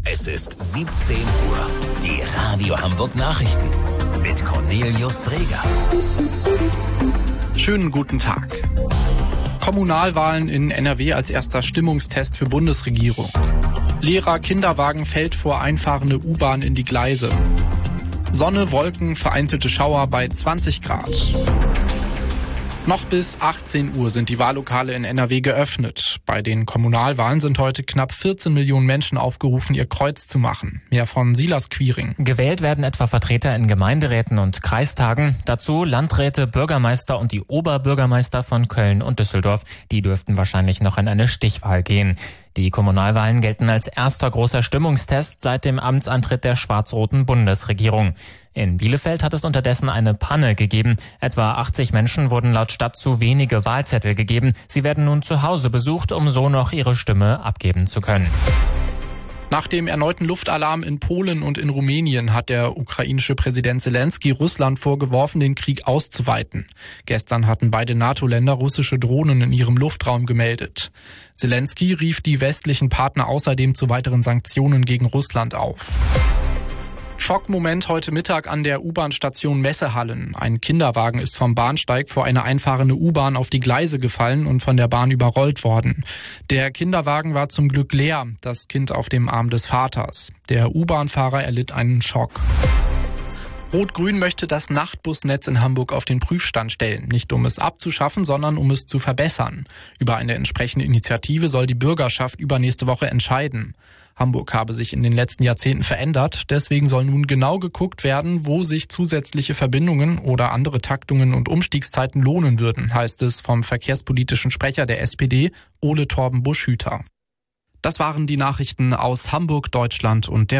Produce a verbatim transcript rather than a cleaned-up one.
Es ist siebzehn Uhr. Die Radio Hamburg Nachrichten mit Cornelius Dreger. Schönen guten Tag. Kommunalwahlen in N R W als erster Stimmungstest für Bundesregierung. Leerer Kinderwagen fällt vor einfahrende U-Bahn in die Gleise. Sonne, Wolken, vereinzelte Schauer bei zwanzig Grad. Noch bis achtzehn Uhr sind die Wahllokale in N R W geöffnet. Bei den Kommunalwahlen sind heute knapp vierzehn Millionen Menschen aufgerufen, ihr Kreuz zu machen. Mehr von Silas Quiring. Gewählt werden etwa Vertreter in Gemeinderäten und Kreistagen. Dazu Landräte, Bürgermeister und die Oberbürgermeister von Köln und Düsseldorf. Die dürften wahrscheinlich noch in eine Stichwahl gehen. Die Kommunalwahlen gelten als erster großer Stimmungstest seit dem Amtsantritt der schwarz-roten Bundesregierung. In Bielefeld hat es unterdessen eine Panne gegeben. Etwa achtzig Menschen wurden laut Stadt zu wenige Wahlzettel gegeben. Sie werden nun zu Hause besucht, um so noch ihre Stimme abgeben zu können. Nach dem erneuten Luftalarm in Polen und in Rumänien hat der ukrainische Präsident Zelensky Russland vorgeworfen, den Krieg auszuweiten. Gestern hatten beide NATO-Länder russische Drohnen in ihrem Luftraum gemeldet. Zelensky rief die westlichen Partner außerdem zu weiteren Sanktionen gegen Russland auf. Schockmoment heute Mittag an der U-Bahn-Station Messehallen. Ein Kinderwagen ist vom Bahnsteig vor eine einfahrende U-Bahn auf die Gleise gefallen und von der Bahn überrollt worden. Der Kinderwagen war zum Glück leer, das Kind auf dem Arm des Vaters. Der U-Bahn-Fahrer erlitt einen Schock. Rot-Grün möchte das Nachtbusnetz in Hamburg auf den Prüfstand stellen. Nicht um es abzuschaffen, sondern um es zu verbessern. Über eine entsprechende Initiative soll die Bürgerschaft übernächste Woche entscheiden. Hamburg habe sich in den letzten Jahrzehnten verändert. Deswegen soll nun genau geguckt werden, wo sich zusätzliche Verbindungen oder andere Taktungen und Umstiegszeiten lohnen würden, heißt es vom verkehrspolitischen Sprecher der S P D, Ole Torben Buschhüter. Das waren die Nachrichten aus Hamburg, Deutschland und der